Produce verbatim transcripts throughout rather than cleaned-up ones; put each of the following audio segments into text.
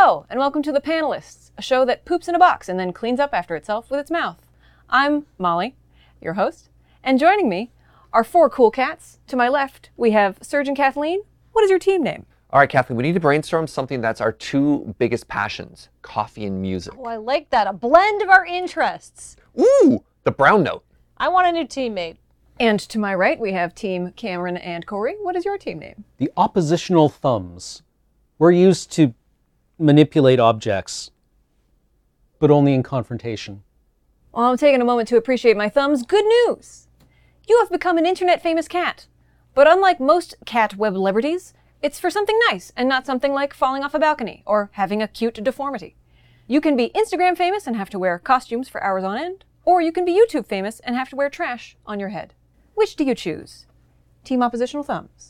Hello, and welcome to The Panelists, a show that poops in a box and then cleans up after itself with its mouth. I'm Molly, your host, and joining me are four cool cats. To my left, we have Serge and Kathleen. What is your team name? All right, Kathleen, we need to brainstorm something that's our two biggest passions, coffee and music. Oh, I like that. A blend of our interests. Ooh, the brown note. I want a new teammate. And to my right, we have Team Cameron and Corey. What is your team name? The oppositional thumbs. We're used to manipulate objects, but only in confrontation. Well, I'm taking a moment to appreciate my thumbs. Good news! You have become an internet-famous cat. But unlike most cat web celebrities, it's for something nice and not something like falling off a balcony or having a cute deformity. You can be Instagram famous and have to wear costumes for hours on end, or you can be YouTube famous and have to wear trash on your head. Which do you choose? Team oppositional thumbs.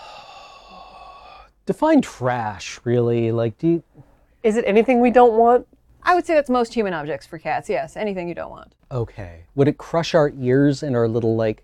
Define trash, really. Like, do you... Is it anything we don't want? I would say that's most human objects for cats, yes. Anything you don't want. Okay. Would it crush our ears and our little, like,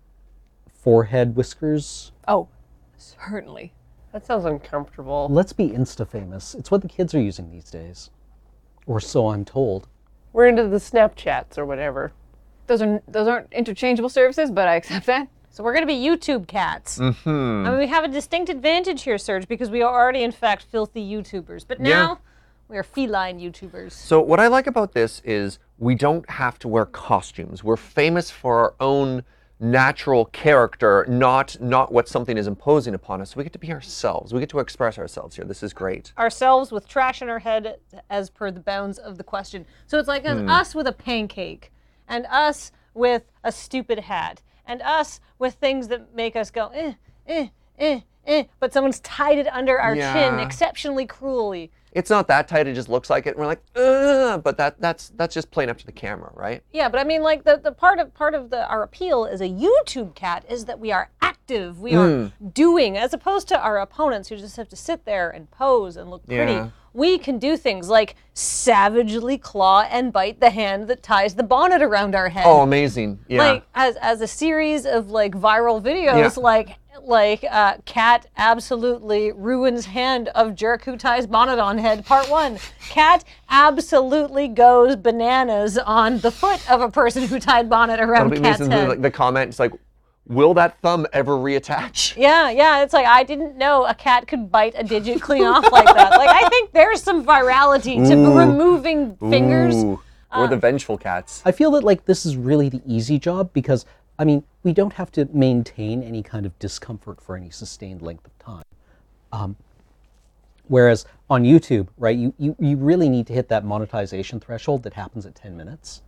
forehead whiskers? Oh, certainly. That sounds uncomfortable. Let's be Insta-famous. It's what the kids are using these days. Or so I'm told. We're into the Snapchats or whatever. Those are those aren't interchangeable services, but I accept that. So we're going to be YouTube cats. Mm-hmm. I mean, we have a distinct advantage here, Serge, because we are already, in fact, filthy YouTubers. But now, Yeah. we are feline YouTubers. So what I like about this is we don't have to wear costumes. We're famous for our own natural character, not not what something is imposing upon us. We get to be ourselves. We get to express ourselves here. This is great. Ourselves with trash in our head, as per the bounds of the question. So it's like Hmm. us with a pancake, and us with a stupid hat, and us with things that make us go, eh, eh, eh, eh, but someone's tied it under our Yeah. chin exceptionally cruelly. It's not that tight, it just looks like it. And we're like, ugh, but that that's that's just playing up to the camera, right? Yeah, but I mean, like the, the part of part of the our appeal as a YouTube cat is that we are active, we are doing, as opposed to our opponents who just have to sit there and pose and look pretty. Yeah. We can do things like savagely claw and bite the hand that ties the bonnet around our head. Oh, amazing. Yeah. Like as as a series of like viral videos, Yeah. like like uh, cat absolutely ruins hand of jerk who ties bonnet on head. Part one. Cat absolutely goes bananas on the foot of a person who tied bonnet around That'll be cat's amazing. head. Like the comment is like, will that thumb ever reattach? Yeah, yeah, it's like, I didn't know a cat could bite a digit clean off like that. Like, I think there's some virality to Ooh. removing fingers. Ooh, we're the vengeful cats. I feel that, like, this is really the easy job because, I mean, we don't have to maintain any kind of discomfort for any sustained length of time. Um, whereas on YouTube, right, you, you, you really need to hit that monetization threshold that happens at ten minutes,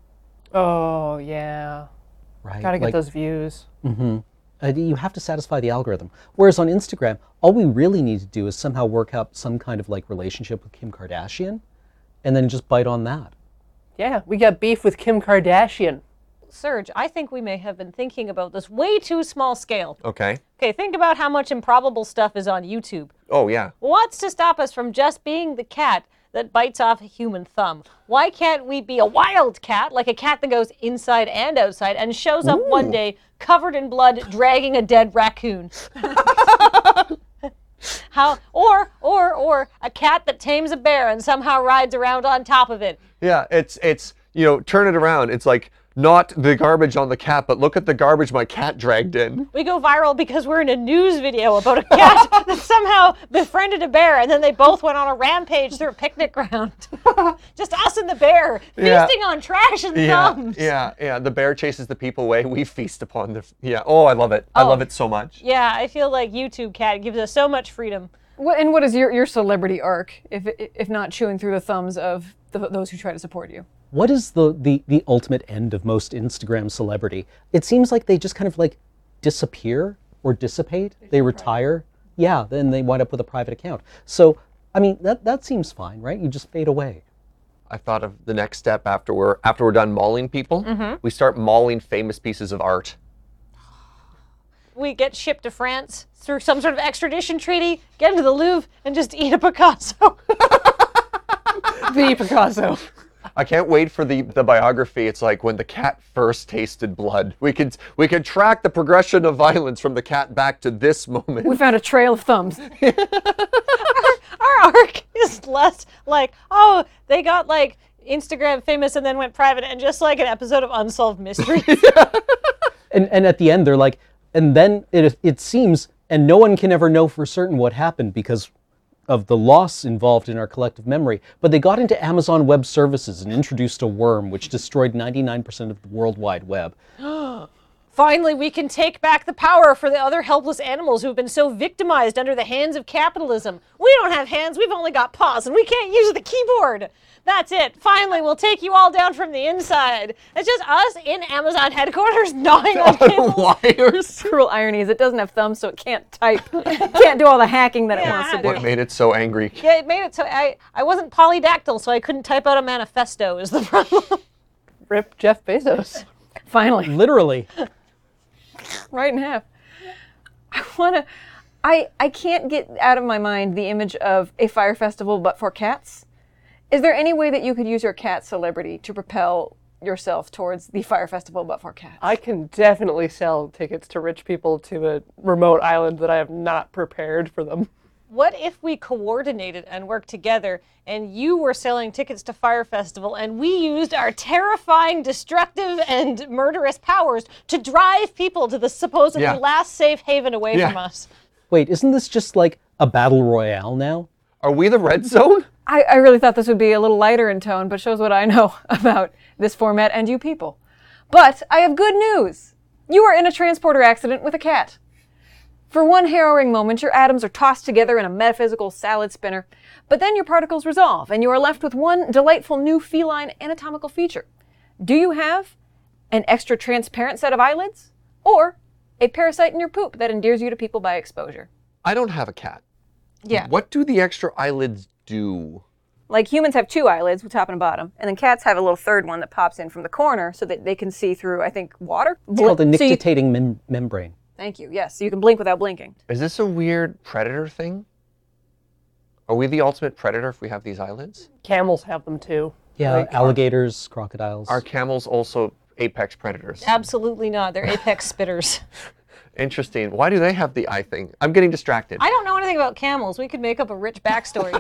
Oh, yeah. right? Gotta get Like, those views. Uh, you have to satisfy the algorithm. Whereas on Instagram, all we really need to do is somehow work out some kind of like relationship with Kim Kardashian and then just bite on that. Yeah, we got beef with Kim Kardashian. Serge, I think we may have been thinking about this way too small scale. Okay. Okay, think about how much improbable stuff is on YouTube. Oh, yeah. What's to stop us from just being the cat that bites off a human thumb? Why can't we be a wild cat, like a cat that goes inside and outside and shows up one day covered in blood, dragging a dead raccoon? How, or, or, or a cat that tames a bear and somehow rides around on top of it. Yeah, it's, it's you know, turn it around. It's like, not the garbage on the cat, but look at the garbage my cat dragged in. We go viral because we're in a news video about a cat that somehow befriended a bear, and then they both went on a rampage through a picnic ground. Just us and the bear, Yeah. feasting on trash and Yeah, thumbs. yeah, yeah. The bear chases the people away. We feast upon the. Yeah. Oh, I love it. I Oh. love it so much. Yeah, I feel like YouTube Cat gives us so much freedom. What, and what is your, your celebrity arc, if if not chewing through the thumbs of the, those who try to support you? What is the, the, the ultimate end of most Instagram celebrity? It seems like they just kind of like disappear or dissipate. They retire. Yeah, then they wind up with a private account. So, I mean, that, that seems fine, right? You just fade away. I thought of the next step after we're after we're done mauling people. We start mauling famous pieces of art. We get shipped to France through some sort of extradition treaty, get into the Louvre, and just eat a Picasso. The Picasso. I can't wait for the, the biography. It's like when the cat first tasted blood. We could we could track the progression of violence from the cat back to this moment. We found a trail of thumbs. Our arc is less like, oh, they got like Instagram famous and then went private, and just like an episode of Unsolved Mysteries. And and at the end they're like, and then it it seems, and no one can ever know for certain what happened because of the loss involved in our collective memory, but they got into Amazon Web Services and introduced a worm which destroyed ninety-nine percent of the World Wide Web. Finally, we can take back the power for the other helpless animals who have been so victimized under the hands of capitalism. We don't have hands, we've only got paws, and we can't use the keyboard. That's it. Finally, we'll take you all down from the inside. It's just us in Amazon headquarters gnawing on cables. Wires. Cruel irony is it doesn't have thumbs, so it can't type. It can't do all the hacking that it wants to do. What made it so angry? Yeah, it made it so I, I wasn't polydactyl, so I couldn't type out a manifesto is the problem. Rip Jeff Bezos. Finally, Literally. right in half. I want to. I I can't get out of my mind the image of a fire festival, but for cats. Is there any way that you could use your cat celebrity to propel yourself towards the fire festival, but for cats? I can definitely sell tickets to rich people to a remote island that I have not prepared for them. What if we coordinated and worked together and you were selling tickets to Fire Festival and we used our terrifying, destructive, and murderous powers to drive people to the supposedly Yeah. last safe haven away Yeah. from us? Wait, isn't this just like a battle royale now? Are we the red zone? I, I really thought this would be a little lighter in tone, but shows what I know about this format and you people. But I have good news. You are in a transporter accident with a cat. For one harrowing moment, your atoms are tossed together in a metaphysical salad spinner, but then your particles resolve, and you are left with one delightful new feline anatomical feature. Do you have an extra transparent set of eyelids, or a parasite in your poop that endears you to people by exposure? I don't have a cat. Yeah. What do the extra eyelids do? Like humans have two eyelids, top and bottom, and then cats have a little third one that pops in from the corner so that they can see through, I think, water. It's called a So you- nictitating mem- membrane. Thank you. Yes, so you can blink without blinking. Is this a weird predator thing? Are we the ultimate predator if we have these eyelids? Camels have them too. Yeah, Like, alligators, crocodiles. Are camels also apex predators? Absolutely not. They're apex spitters. Interesting. Why do they have the eye thing? I'm getting distracted. I don't know anything about camels. We could make up a rich backstory.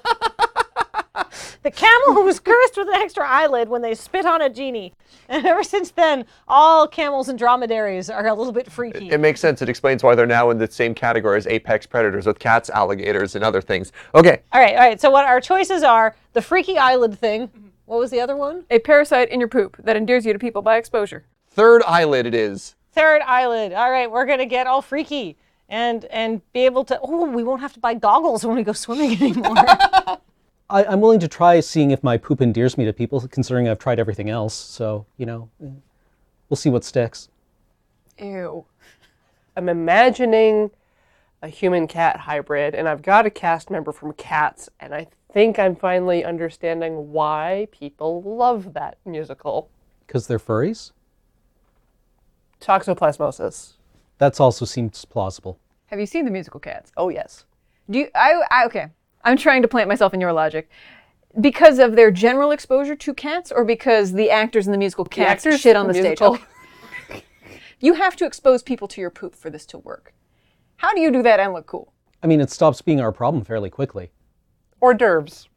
The camel who was cursed with an extra eyelid when they spit on a genie. And ever since then, all camels and dromedaries are a little bit freaky. It makes sense. It explains why they're now in the same category as apex predators with cats, alligators, and other things. Okay. All right, all right. So what our choices are, the freaky eyelid thing. What was the other one? A parasite in your poop that endears you to people by exposure. Third eyelid it is. Third eyelid. All right, we're going to get all freaky and and be able to, oh, we won't have to buy goggles when we go swimming anymore. I, I'm willing to try seeing if my poop endears me to people, considering I've tried everything else. So, you know, eh, we'll see what sticks. Ew. I'm imagining a human-cat hybrid, and I've got a cast member from Cats, and I think I'm finally understanding why people love that musical. Because they're furries? Toxoplasmosis. That's also seems plausible. Have you seen the musical Cats? Oh, yes. Do you, I, I, okay. I'm trying to plant myself in your logic. Because of their general exposure to cats, or because the actors in the musical Cats actors shit on in the the stage? musical. Okay. You have to expose people to your poop for this to work. How do you do that and look cool? I mean, it stops being our problem fairly quickly. Hors d'oeuvres.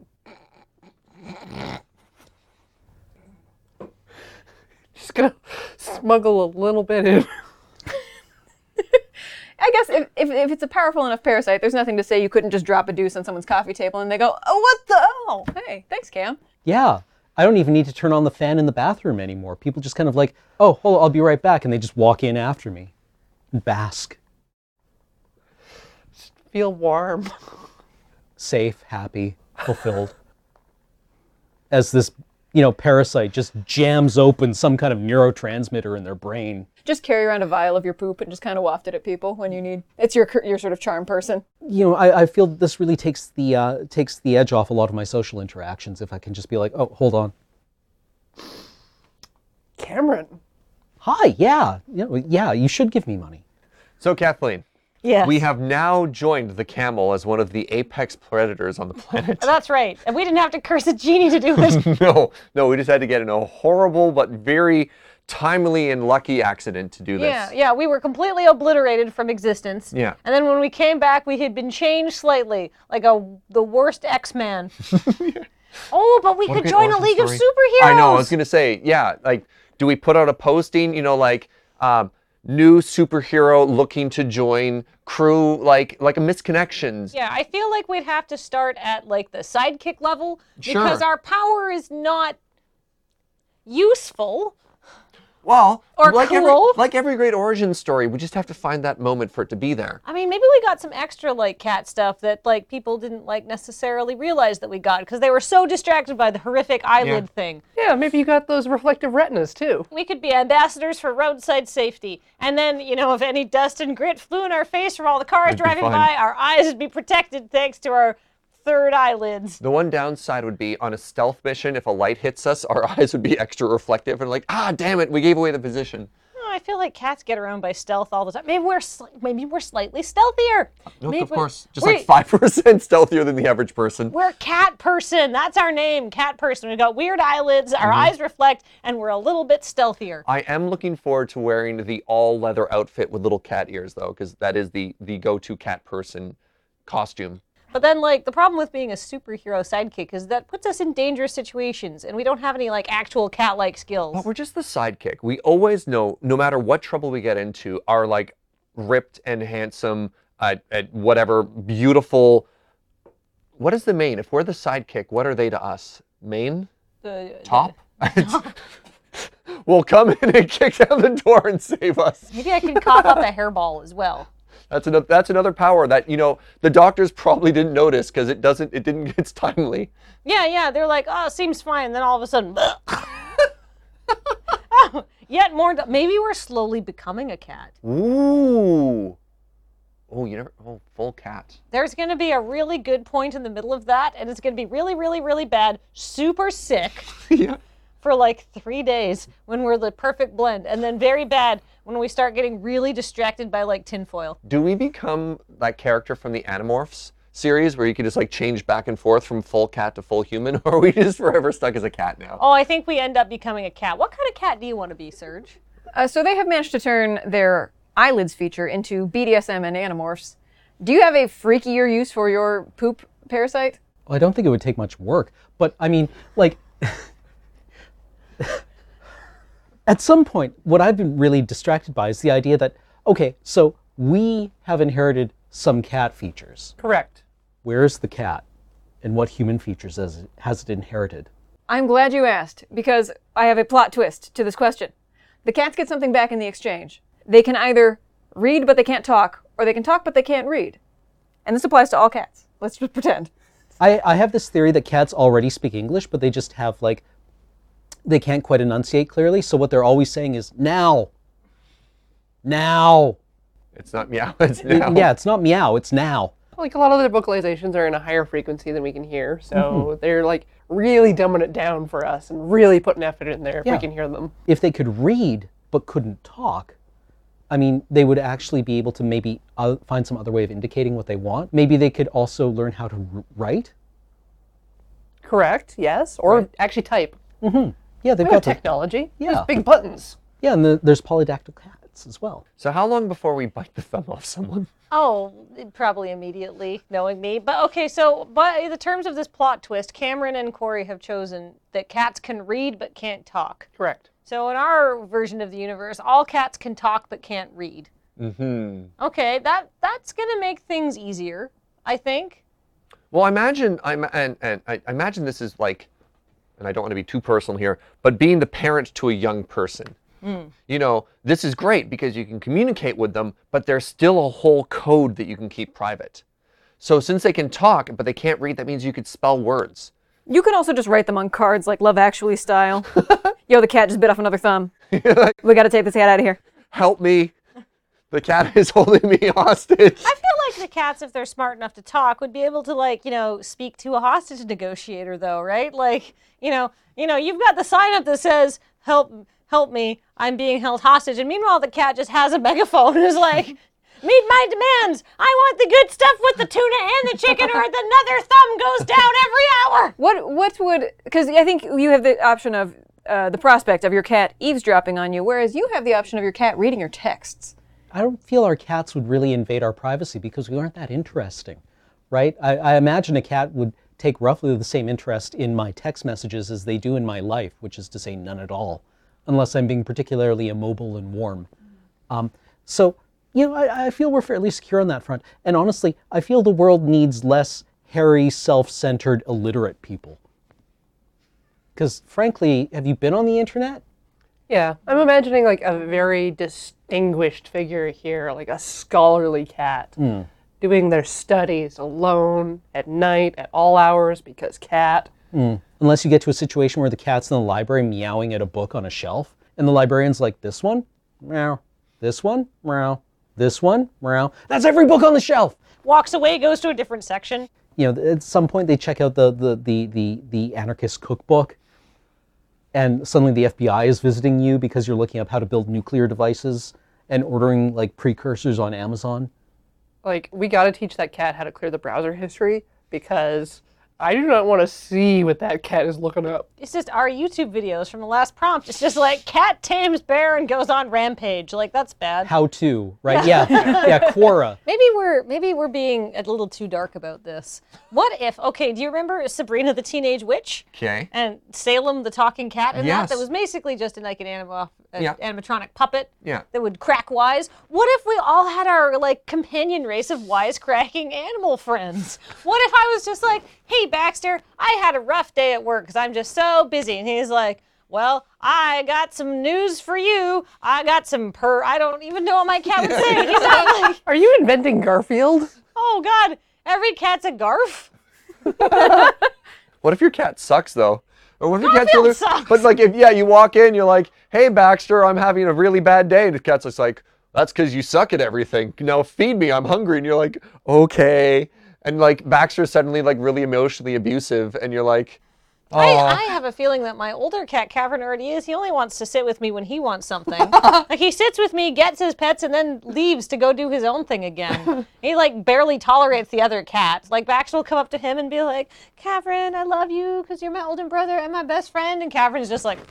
Just gonna smuggle a little bit in. I guess if, if, if it's a powerful enough parasite, there's nothing to say you couldn't just drop a deuce on someone's coffee table and they go, oh, what the? Oh, hey, thanks, Cam. Yeah, I don't even need to turn on the fan in the bathroom anymore. People just kind of like, oh, hold on, I'll be right back, and they just walk in after me and bask. Feel warm. Safe, happy, fulfilled. As this, you know, parasite just jams open some kind of neurotransmitter in their brain. Just carry around a vial of your poop and just kind of waft it at people when you need. It's your your sort of charm person. You know, I, I feel this really takes the uh, takes the edge off a lot of my social interactions if I can just be like, oh, hold on. Cameron. Hi, yeah, you know, yeah, you should give me money. So Kathleen, Yes. we have now joined the camel as one of the apex predators on the planet. That's right. And we didn't have to curse a genie to do it. No, no, we just had to get in a horrible but very timely and lucky accident to do this. Yeah, yeah, we were completely obliterated from existence. Yeah. And then when we came back, we had been changed slightly, like a the worst X-Man. Oh, but we What a could great join a origin league of story. superheroes. I know. I was gonna say, yeah. Like, do we put out a posting? You know, like um, new superhero looking to join crew, like like a Misconnections. Yeah, I feel like we'd have to start at like the sidekick level Sure. because our power is not useful. Well, Or like every, cool. like every great origin story, we just have to find that moment for it to be there. I mean, maybe we got some extra like cat stuff that like people didn't like necessarily realize that we got because they were so distracted by the horrific eyelid Yeah. thing. Yeah, maybe you got those reflective retinas too. We could be ambassadors for roadside safety. And then, you know, if any dust and grit flew in our face from all the cars It'd be driving fine. by, our eyes would be protected thanks to our third eyelids. The one downside would be on a stealth mission, if a light hits us, our eyes would be extra reflective and like, ah, damn it, we gave away the position. Oh, I feel like cats get around by stealth all the time. Maybe we're sli- maybe we're slightly stealthier. No, Maybe of course, just we're- like five percent stealthier than the average person. We're cat person. That's our name, cat person. We got weird eyelids, our Mm-hmm. eyes reflect, and we're a little bit stealthier. I am looking forward to wearing the all leather outfit with little cat ears though, because that is the the go-to cat person costume. But then, like, the problem with being a superhero sidekick is that puts us in dangerous situations, and we don't have any, like, actual cat-like skills. But we're just the sidekick. We always know, no matter what trouble we get into, our like ripped and handsome, uh, uh, whatever, beautiful. What is the main? If we're the sidekick, what are they to us? Main? The- Top? Will come in and kick down the door and save us. Maybe I can cough up a hairball as well. That's another. That's another power that you know the doctors probably didn't notice because it doesn't. It didn't. It's timely. Yeah, yeah, they're like, oh, seems fine. And then all of a sudden, oh, yet more. Maybe we're slowly becoming a cat. Ooh. Oh, you never. Oh, full cat. There's going to be a really good point in the middle of that, and it's going to be really, really, really bad, super sick Yeah. for like three days when we're the perfect blend, and then very bad when we start getting really distracted by like tinfoil. Do we become that character from the Animorphs series where you can just like change back and forth from full cat to full human, or are we just forever stuck as a cat now? Oh, I think we end up becoming a cat. What kind of cat do you want to be, Serge? Uh, so they have managed to turn their eyelids feature into B D S M and Animorphs. Do you have a freakier use for your poop parasite? Well, I don't think it would take much work, but I mean, like, at some point, what I've been really distracted by is the idea that, okay, so we have inherited some cat features. Correct. Where's the cat? And what human features has it, has it inherited? I'm glad you asked, because I have a plot twist to this question. The cats get something back in the exchange. They can either read but they can't talk, or they can talk but they can't read. And this applies to all cats. Let's just pretend. I, I have this theory that cats already speak English, but they just have, like, they can't quite enunciate clearly, so what they're always saying is, now. Now. It's not meow. It's now. Yeah, it's not meow, it's now. Like a lot of their vocalizations are in a higher frequency than we can hear, so they're like really dumbing it down for us and really putting effort in there if Yeah. we can hear them. If they could read but couldn't talk, I mean, they would actually be able to maybe uh, find some other way of indicating what they want. Maybe they could also learn how to r- write. Correct, yes. Or actually type. Yeah, they've We got have the, technology. Yeah. There's big buttons. yeah, and the, there's polydactyl cats as well. So how long before we bite the thumb off someone? Oh, probably immediately, knowing me. But okay, so by the terms of this plot twist, Cameron and Corey have chosen that cats can read but can't talk. Correct. So in our version of the universe, all cats can talk but can't read. Mm-hmm. Okay, that that's gonna make things easier, I think. Well, I imagine I'm and, and I I imagine this is like, and I don't want to be too personal here, but being the parent to a young person. You know, this is great because you can communicate with them, but there's still a whole code that you can keep private. So since they can talk, but they can't read, that means you could spell words. You can also just write them on cards like Love Actually style. Yo, the cat just bit off another thumb. We gotta take this cat out of here. Help me. The cat is holding me hostage. I feel like the cats, if they're smart enough to talk, would be able to, like, you know, speak to a hostage negotiator, though, right? Like, you know, you know, you've got the sign up that says, "Help, help me, I'm being held hostage," and meanwhile, the cat just has a megaphone and is like, "Meet my demands. I want the good stuff with the tuna and the chicken, or another thumb goes down every hour." What what would, because I think you have the option of uh, the prospect of your cat eavesdropping on you, whereas you have the option of your cat reading your texts. I don't feel our cats would really invade our privacy because we aren't that interesting, right? I, I imagine a cat would take roughly the same interest in my text messages as they do in my life, which is to say none at all, unless I'm being particularly immobile and warm. Um, so, you know, I, I feel we're fairly secure on that front. And honestly, I feel the world needs less hairy, self-centered, illiterate people. Because frankly, have you been on the internet? Yeah, I'm imagining like a very distinguished figure here, like a scholarly cat, Mm. doing their studies alone at night at all hours because cat. Mm. Unless you get to a situation where the cat's in the library meowing at a book on a shelf, and the librarian's like, this one, meow, this one, meow, this one, meow. That's every book on the shelf. Walks away, goes to a different section. You know, at some point they check out the the the the, the anarchist cookbook, and suddenly the F B I is visiting you because you're looking up how to build nuclear devices and ordering like precursors on Amazon. Like, we gotta teach that cat how to clear the browser history because I do not want to see what that cat is looking up. It's just our YouTube videos from the last prompt. It's just like cat tames bear and goes on rampage. Like, that's bad. How to, right? Yeah, yeah, Quora. Maybe we're maybe we're being a little too dark about this. What if? Okay, do you remember Sabrina the Teenage Witch? Okay. And Salem the talking cat and Yes. that? That was basically just like an anima, a Yeah. animatronic puppet Yeah. that would crack wise. What if we all had our like companion race of wisecracking animal friends? What if I was just like, hey Baxter, I had a rough day at work because I'm just so busy. And he's like, well, I got some news for you. I got some per, I don't even know what my cat would say. He's not like, Are you inventing Garfield? oh God, every cat's a Garf. What if your cat sucks though? Or what if your cat's Garfield really, sucks. but like if yeah, you walk in, you're like, hey Baxter, I'm having a really bad day, and the cat's just like, that's because you suck at everything. Now feed me, I'm hungry, and you're like, okay, and like Baxter's suddenly like really emotionally abusive, and you're like, oh, I, I have a feeling that my older cat, Cavern, already is. He only wants to sit with me when he wants something. Like, he sits with me, gets his pets, and then leaves to go do his own thing again. He, like, barely tolerates the other cat. Like, Baxter will come up to him and be like, Cavern, I love you because you're my older brother and my best friend. And Cavern's just like,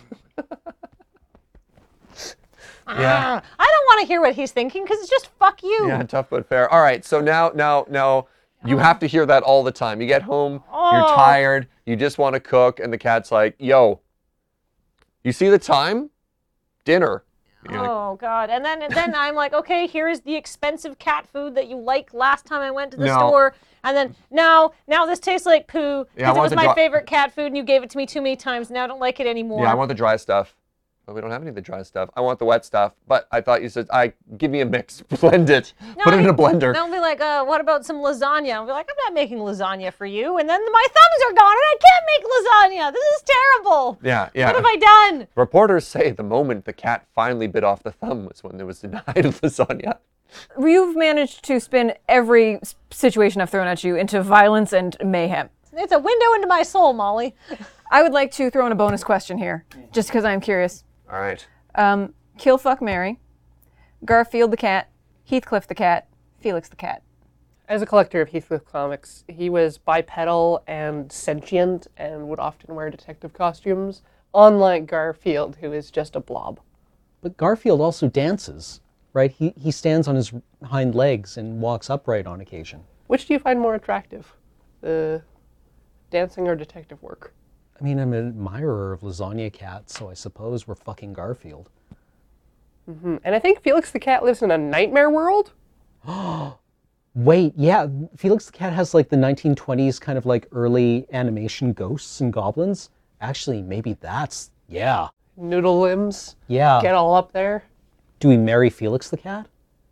yeah. "Ah." I don't want to hear what he's thinking because it's just fuck you. Yeah, tough but fair. All right, so now, now, now, you have to hear that all the time. You get home, you're Oh. tired, you just want to cook, and the cat's like, yo, you see the time? Dinner. You're like, Oh God! And then then I'm like, okay, here's the expensive cat food that you liked last time I went to the No. store. And then no, now this tastes like poo Yeah, I because it want was the my dry- favorite cat food and you gave it to me too many times. Now I don't like it anymore. yeah, I want the dry stuff. But we don't have any of the dry stuff. I want the wet stuff. But I thought you said, I give me a mix, blend it, put it in a blender. Then I'll be like, uh, what about some lasagna? I'll be like, I'm not making lasagna for you. And then my thumbs are gone and I can't make lasagna. This is terrible. Yeah, yeah. What have I done? Reporters say the moment the cat finally bit off the thumb was when there was denied lasagna. You've managed to spin every s- situation I've thrown at you into violence and mayhem. It's a window into my soul, Molly. I would like to throw in a bonus question here, just because I'm curious. All right. Um, Kill, Fuck, Marry, Garfield the cat, Heathcliff the cat, Felix the cat. As a collector of Heathcliff comics, he was bipedal and sentient and would often wear detective costumes, unlike Garfield, who is just a blob. But Garfield also dances, right? He, he stands on his hind legs and walks upright on occasion. Which do you find more attractive? The dancing or detective work? I mean, I'm an admirer of Lasagna Cat, so I suppose we're fucking Garfield. Hmm. And I think Felix the cat lives in a nightmare world? Wait, yeah, Felix the Cat has like the nineteen twenties kind of like early animation ghosts and goblins. Actually, maybe that's, yeah, Noodle limbs? yeah. Get all up there? Do we marry Felix the Cat?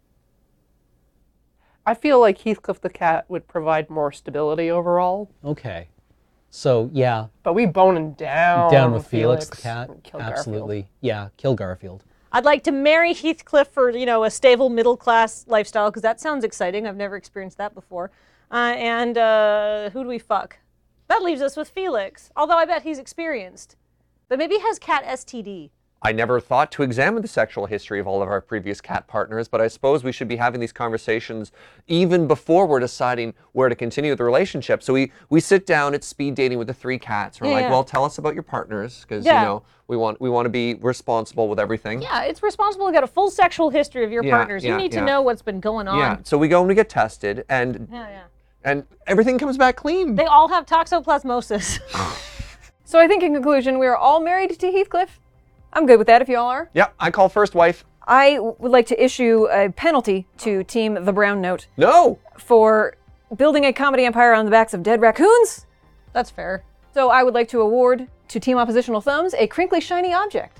I feel like Heathcliff the cat would provide more stability overall. Okay. So, yeah, But we boning down. down with Felix, the Cat. and kill Absolutely. Yeah, kill Garfield. I'd like to marry Heathcliff for, you know, a stable middle class lifestyle because that sounds exciting. I've never experienced that before. Uh, and uh, who do we fuck? That leaves us with Felix. Although I bet he's experienced. But maybe he has cat S T D. I never thought to examine the sexual history of all of our previous cat partners, but I suppose we should be having these conversations even before we're deciding where to continue the relationship. So we, we sit down at speed dating with the three cats. We're Yeah, like, yeah. well, tell us about your partners, because Yeah. you know we want we want to be responsible with everything. Yeah, it's responsible to get a full sexual history of your Yeah, partners. yeah, you need yeah. to know what's been going on. Yeah. So we go and we get tested, and Yeah, yeah. and everything comes back clean. They all have toxoplasmosis. So I think in conclusion, we are all married to Heathcliff. I'm good with that if you all are. Yeah, I call first wife. I would like to issue a penalty to Team The Brown Note No. for building a comedy empire on the backs of dead raccoons. That's fair. So I would like to award to Team Oppositional Thumbs a crinkly shiny object.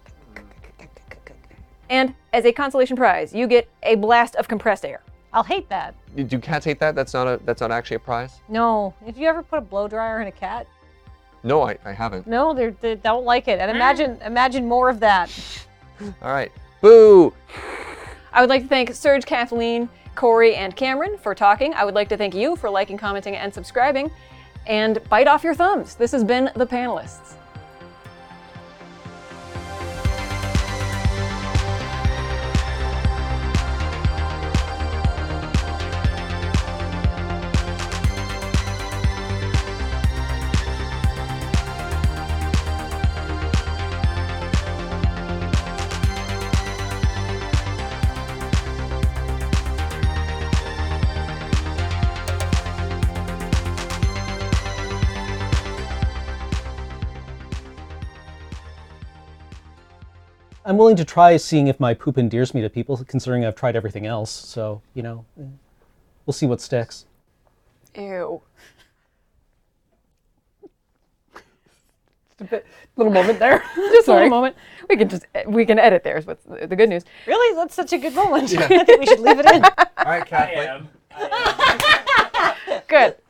And as a consolation prize, you get a blast of compressed air. I'll hate that. Do cats hate that? That's not a that's not actually a prize. No. If you ever put a blow dryer in a cat, No, I, I haven't. no, they're, they don't like it. And imagine imagine more of that. All right. Boo. I would like to thank Serge, Kathleen, Corey, and Cameron for talking. I would like to thank you for liking, commenting, and subscribing. And bite off your thumbs. This has been The Panelists. I'm willing to try seeing if my poop endears me to people, considering I've tried everything else. So, you know, eh, we'll see what sticks. Ew. Just a bit, little moment there. Just a Sorry. little moment. We can just we can edit there. Is what's the the good news. Really? That's such a good moment. I think we should leave it in. All right, Kathleen. I am. I am. Good.